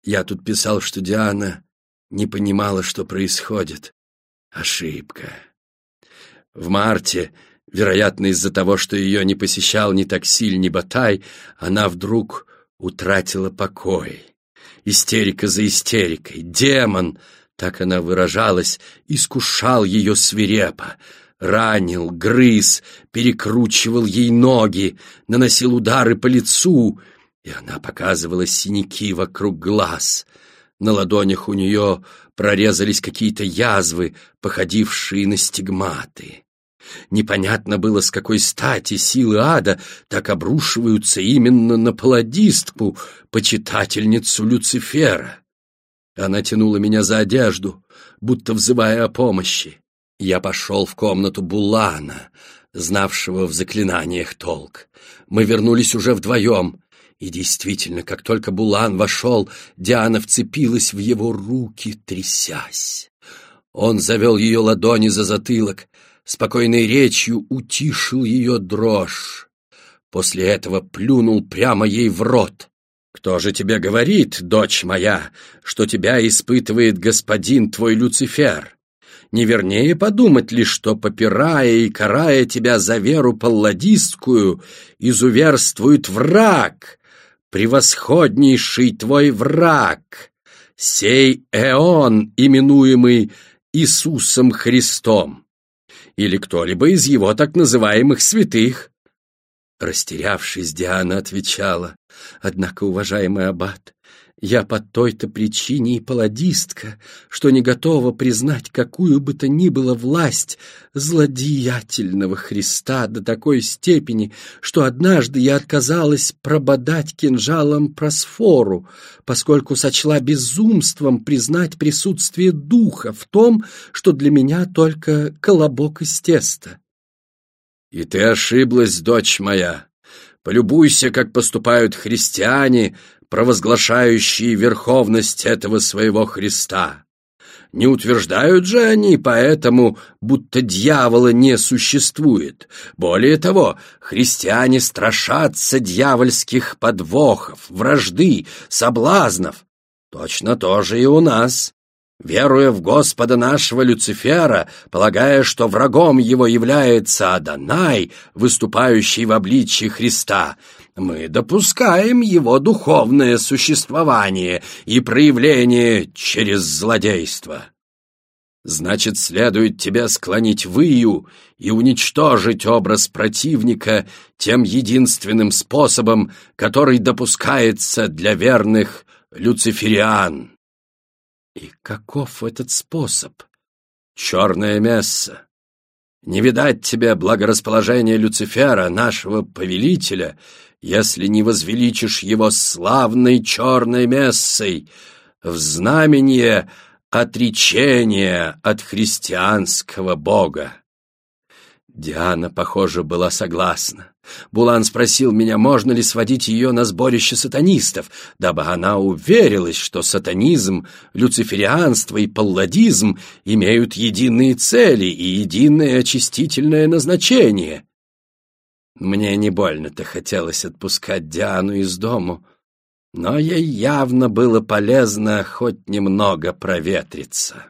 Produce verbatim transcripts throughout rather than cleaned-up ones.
Я тут писал, что Диана не понимала, что происходит. Ошибка. В марте, вероятно, из-за того, что ее не посещал ни Таксиль, ни Батай, она вдруг утратила покой. Истерика за истерикой. Демон, так она выражалась, искушал ее свирепо. Ранил, грыз, перекручивал ей ноги, наносил удары по лицу, и она показывала синяки вокруг глаз. На ладонях у нее прорезались какие-то язвы, походившие на стигматы. Непонятно было, с какой стати силы ада так обрушиваются именно на палладистку, почитательницу Люцифера. Она тянула меня за одежду, будто взывая о помощи. Я пошел в комнату Булана, знавшего в заклинаниях толк. Мы вернулись уже вдвоем, и действительно, как только Булан вошел, Диана вцепилась в его руки, трясясь. Он завел ее ладони за затылок, спокойной речью утишил ее дрожь. После этого плюнул прямо ей в рот. «Кто же тебе говорит, дочь моя, что тебя испытывает господин твой Люцифер? Не вернее подумать ли, что, попирая и карая тебя за веру палладистскую, изуверствует враг, превосходнейший твой враг, сей Эон, именуемый Иисусом Христом, или кто-либо из его так называемых святых?» Растерявшись, Диана отвечала: «Однако, уважаемый аббат, я по той-то причине и палладистка, что не готова признать какую бы то ни было власть злодеятельного Христа до такой степени, что однажды я отказалась прободать кинжалом Просфору, поскольку сочла безумством признать присутствие духа в том, что для меня только колобок из теста». «И ты ошиблась, дочь моя. Полюбуйся, как поступают христиане, провозглашающие верховность этого своего Христа. Не утверждают же они поэтому, будто дьявола не существует. Более того, христиане страшатся дьявольских подвохов, вражды, соблазнов. Точно то же и у нас. Веруя в Господа нашего Люцифера, полагая, что врагом его является Адонай, выступающий в обличье Христа, мы допускаем его духовное существование и проявление через злодейство. Значит, следует тебе склонить выю и уничтожить образ противника тем единственным способом, который допускается для верных люцифериан. И каков этот способ? Черное месса. Не видать тебе благорасположения Люцифера, нашего повелителя, если не возвеличишь его славной черной мессой в знамение отречения от христианского бога. Диана, похоже, была согласна. Булан спросил меня, можно ли сводить ее на сборище сатанистов, дабы она уверилась, что сатанизм, люциферианство и палладизм имеют единые цели и единое очистительное назначение. Мне не больно-то хотелось отпускать Диану из дому, но ей явно было полезно хоть немного проветриться.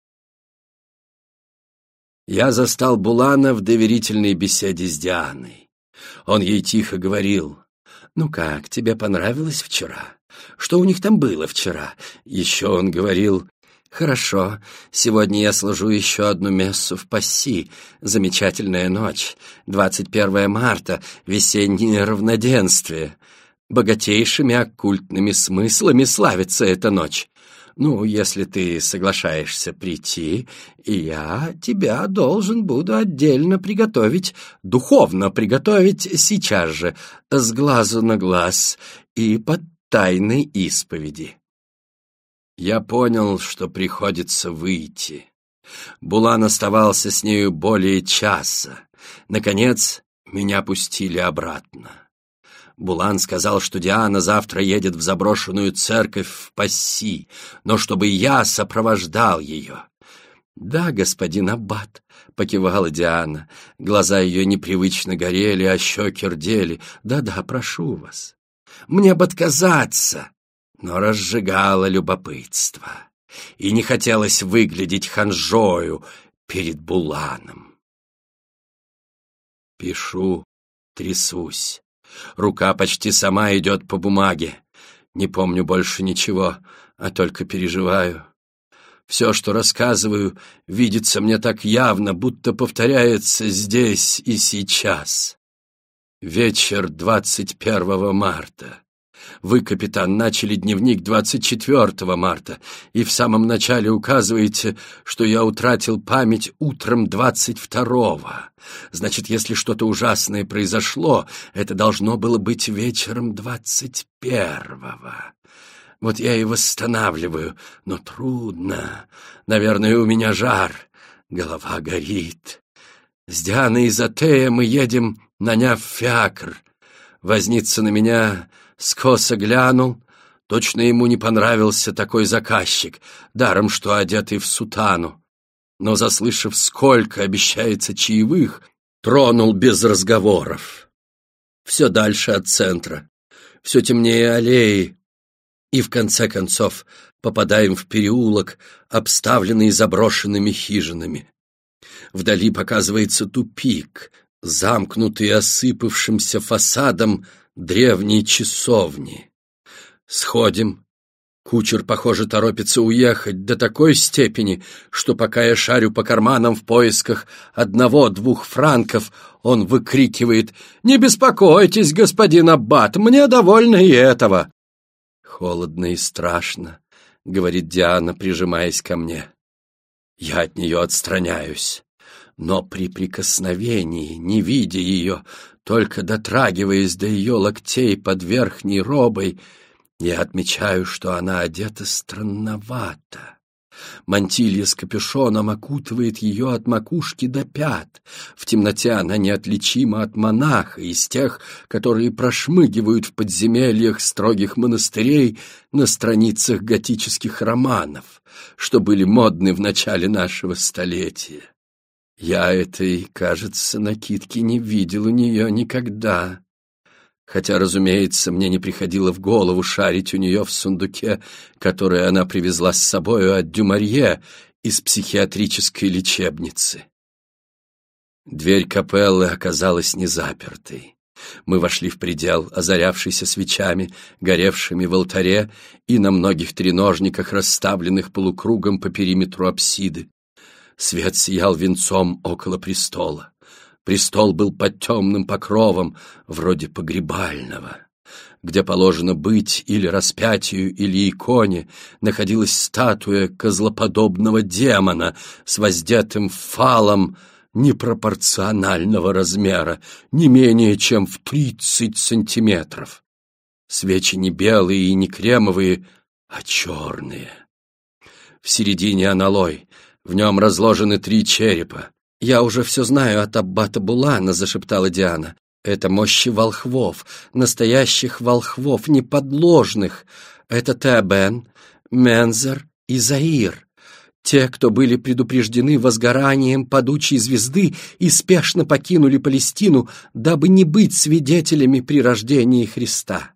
Я застал Булана в доверительной беседе с Дианой. Он ей тихо говорил: «Ну как, тебе понравилось вчера? Что у них там было вчера?» Еще он говорил: «Хорошо, сегодня я служу еще одну мессу в Пасси. Замечательная ночь. двадцать первое марта, весеннее равноденствие. Богатейшими оккультными смыслами славится эта ночь. Ну, если ты соглашаешься прийти, и я тебя должен буду отдельно приготовить, духовно приготовить сейчас же, с глазу на глаз и под тайной исповеди». Я понял, что приходится выйти. Булан оставался с нею более часа. Наконец, меня пустили обратно. Булан сказал, что Диана завтра едет в заброшенную церковь в Пасси, но чтобы я сопровождал ее. «Да, господин аббат», — покивала Диана. Глаза ее непривычно горели, а щеки рдели. «Да-да, прошу вас». «Мне бы отказаться». но разжигало любопытство, и не хотелось выглядеть ханжою перед Буланом. Пишу, трясусь. Рука почти сама идет по бумаге. Не помню больше ничего, а только переживаю. Все, что рассказываю, видится мне так явно, будто повторяется здесь и сейчас. Вечер двадцать первого марта. Вы, капитан, начали дневник двадцать четвертого марта, и в самом начале указываете, что я утратил память утром двадцать второго. Значит, если что-то ужасное произошло, это должно было быть вечером двадцать первого. Вот я и восстанавливаю, но трудно. Наверное, у меня жар, голова горит. С Дианой и Затея мы едем, наняв фиакр. Возница на меня скосо глянул. Точно ему не понравился такой заказчик, даром что одетый в сутану. Но, заслышав, сколько обещается чаевых, тронул без разговоров. Все дальше от центра, все темнее аллеи, и в конце концов попадаем в переулок, обставленный заброшенными хижинами. Вдали показывается тупик, замкнутый осыпавшимся фасадом древней часовни. Сходим. Кучер, похоже, торопится уехать до такой степени, что пока я шарю по карманам в поисках одного-двух франков, он выкрикивает: «Не беспокойтесь, господин аббат, мне довольно и этого». «Холодно и страшно», — говорит Диана, прижимаясь ко мне. Я от нее отстраняюсь, но при прикосновении, не видя ее, только дотрагиваясь до ее локтей под верхней робой, я отмечаю, что она одета странновато. Мантилья с капюшоном окутывает ее от макушки до пят. В темноте она неотличима от монаха, из тех, которые прошмыгивают в подземельях строгих монастырей на страницах готических романов, что были модны в начале нашего столетия. Я этой, кажется, накидки не видел у нее никогда. Хотя, разумеется, мне не приходило в голову шарить у нее в сундуке, который она привезла с собою от Дюмарье из психиатрической лечебницы. Дверь капеллы оказалась незапертой. Мы вошли в предел, озарявшийся свечами, горевшими в алтаре и на многих треножниках, расставленных полукругом по периметру апсиды. Свет сиял венцом около престола. Престол был под темным покровом, вроде погребального. Где положено быть или распятию, или иконе, находилась статуя козлоподобного демона с воздетым фалом непропорционального размера, не менее чем в тридцать сантиметров. Свечи не белые и не кремовые, а черные. В середине аналой, в нем разложены три черепа. «Я уже все знаю от аббата Булана», — зашептала Диана. «Это мощи волхвов, настоящих волхвов, не подложных. Это Теобен, Мензер и Заир, те, кто были предупреждены возгоранием падучей звезды и спешно покинули Палестину, дабы не быть свидетелями при рождении Христа».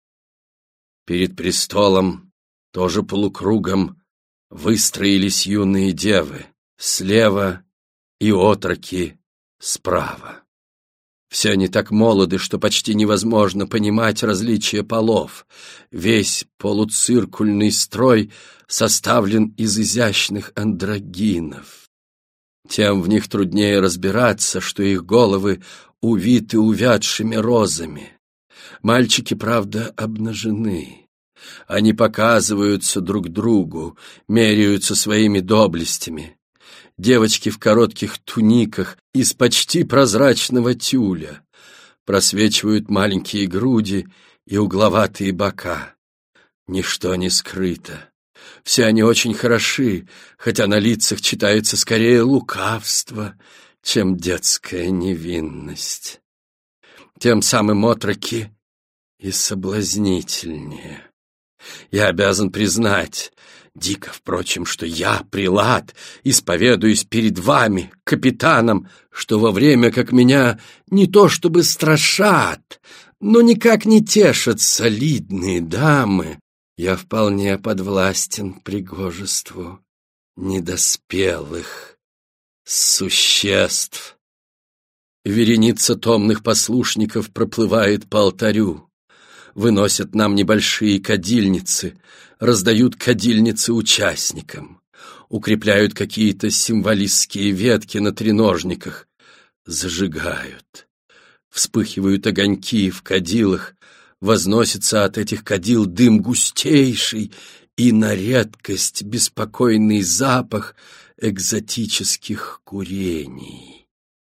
Перед престолом, тоже полукругом, выстроились юные девы, слева и отроки справа. Все они так молоды, что почти невозможно понимать различия полов. Весь полуциркульный строй составлен из изящных андрогинов. Тем в них труднее разбираться, что их головы увиты увядшими розами. Мальчики, правда, обнажены. Они показываются друг другу, меряются своими доблестями. Девочки в коротких туниках из почти прозрачного тюля. Просвечивают маленькие груди и угловатые бока. Ничто не скрыто. Все они очень хороши, хотя на лицах читается скорее лукавство, чем детская невинность. Тем самым отроки и соблазнительнее. Я обязан признать, дико, впрочем, что я, прилад, исповедуюсь перед вами, капитаном, что во время как меня не то чтобы страшат, но никак не тешат солидные дамы, Я вполне подвластен пригожеству недоспелых существ. Вереница томных послушников проплывает по алтарю, выносят нам небольшие кадильницы, раздают кадильницы участникам, укрепляют какие-то символистские ветки на треножниках, зажигают. Вспыхивают огоньки в кадилах, возносится от этих кадил дым густейший и на редкость беспокойный запах экзотических курений.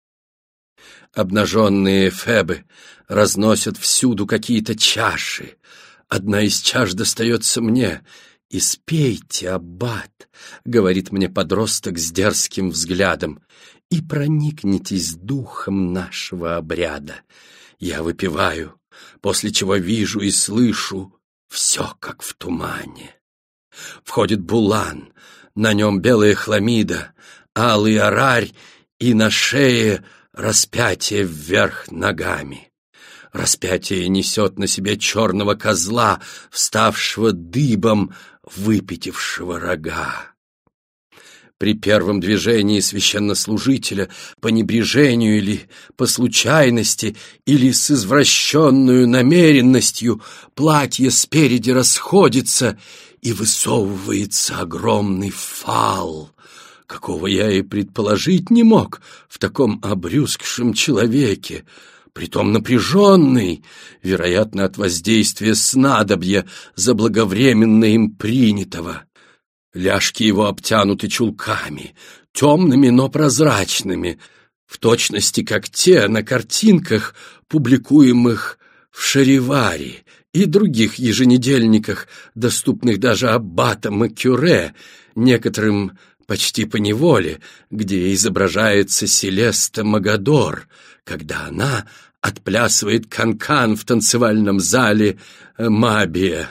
Обнаженные эфебы разносят всюду какие-то чаши. Одна из чаш достается мне. «Испейте, аббат», — говорит мне подросток с дерзким взглядом, «и проникнитесь духом нашего обряда». Я выпиваю, после чего вижу и слышу все, как в тумане. Входит булан, на нем белая хламида, алый арарь и на шее распятие вверх ногами. Распятие несет на себе черного козла, вставшего дыбом, выпятившего рога. При первом движении священнослужителя, по небрежению или по случайности, или с извращенную намеренностью, платье спереди расходится, и высовывается огромный фал, какого я и предположить не мог в таком обрюзгшем человеке, притом напряженный, вероятно, от воздействия снадобья, заблаговременно им принятого. Ляжки его обтянуты чулками, темными, но прозрачными, в точности как те на картинках, публикуемых в Шариваре и других еженедельниках, доступных даже аббатам и кюре, некоторым почти поневоле, где изображается Селеста Магадор, когда она отплясывает канкан в танцевальном зале Мабия.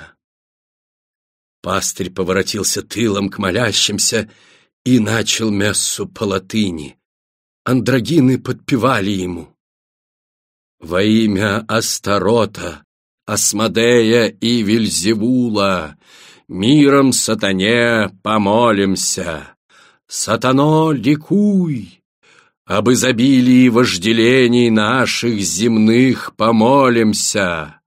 Пастырь поворотился тылом к молящимся и начал мессу по латыни. Андрогины подпевали ему. «Во имя Астарота, Асмодея и Вельзевула, миром сатане помолимся. Сатано, ликуй! Об изобилии вожделений наших земных помолимся.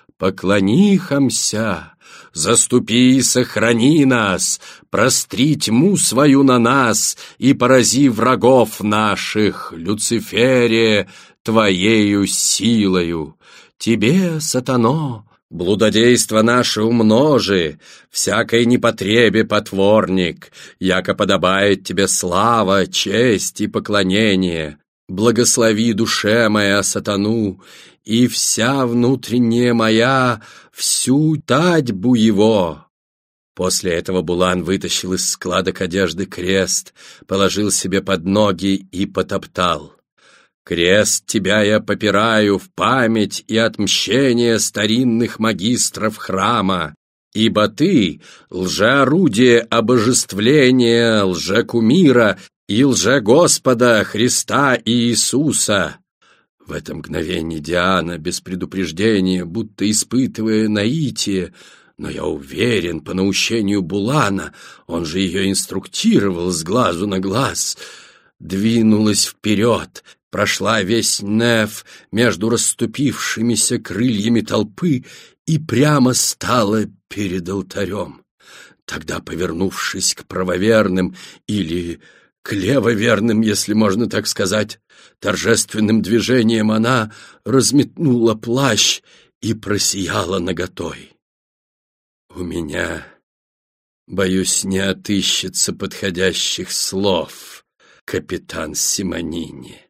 Поклонихамся, заступи и сохрани нас, простри тьму свою на нас и порази врагов наших, Люцифере, твоею силою. Тебе, сатано, блудодейство наше умножи, всякой непотребе потворник, яко подобает тебе слава, честь и поклонение. Благослови душе моя сатану, и вся внутренняя моя всю татьбу его». После этого Булан вытащил из складок одежды крест, положил себе под ноги и потоптал. «Крест тебя я попираю в память и отмщение старинных магистров храма, ибо ты — лжеорудие обожествления, лжекумира и лжегоспода Христа и Иисуса». В это мгновение Диана, без предупреждения, будто испытывая наитие, но я уверен, по наущению Булана, он же ее инструктировал с глазу на глаз, двинулась вперед, прошла весь неф между расступившимися крыльями толпы и прямо стала перед алтарем. Тогда, повернувшись к правоверным или к левоверным, если можно так сказать, торжественным движением она разметнула плащ и просияла наготой. У меня, боюсь, не отыщется подходящих слов, капитан Симонини.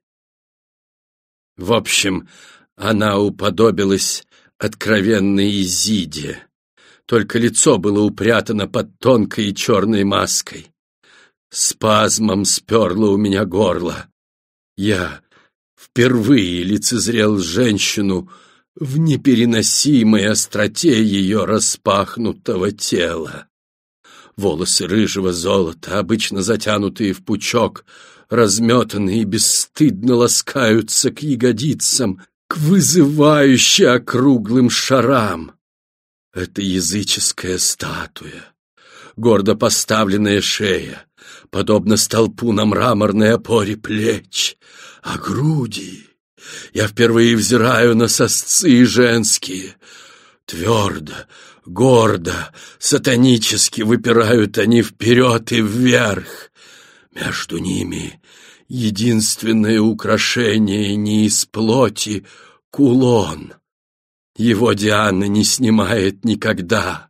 В общем, она уподобилась откровенной Изиде, только лицо было упрятано под тонкой и черной маской. Спазмом сперло у меня горло. Я впервые лицезрел женщину в непереносимой остроте ее распахнутого тела. Волосы рыжего золота, обычно затянутые в пучок, разметанные и бесстыдно ласкаются к ягодицам, к вызывающе округлым шарам. Это языческая статуя, гордо поставленная шея, подобно столпу на мраморной опоре плеч, а груди... Я впервые взираю на сосцы женские. Твердо, гордо, сатанически выпирают они вперед и вверх. Между ними единственное украшение не из плоти — кулон. Его Диана не снимает никогда.